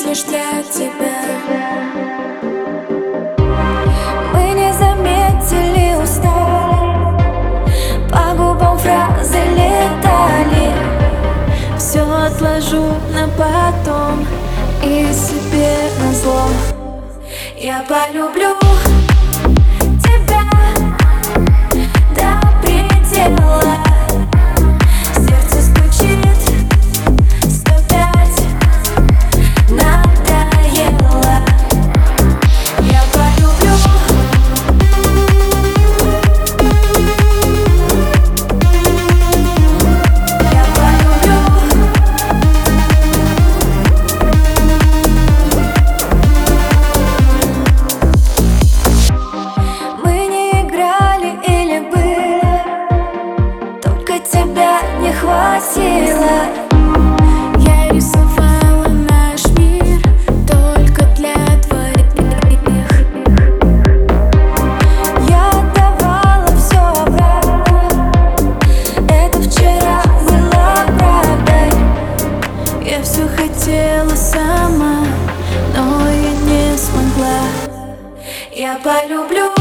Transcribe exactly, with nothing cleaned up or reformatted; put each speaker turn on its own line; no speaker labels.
лишь для тебя. Мы не заметили, устали, по губам фразы летали. Все отложу на потом и себе назло я полюблю тебя до предела. Сердце стучит сто пять, надоело. Я полюблю. Я полюблю. Мы не играли или были, только тебя не хватило. Я рисовала наш мир только для твоих. Я отдавала все обратно, это вчера было правдой. Я все хотела сама, но я не смогла. Я полюблю.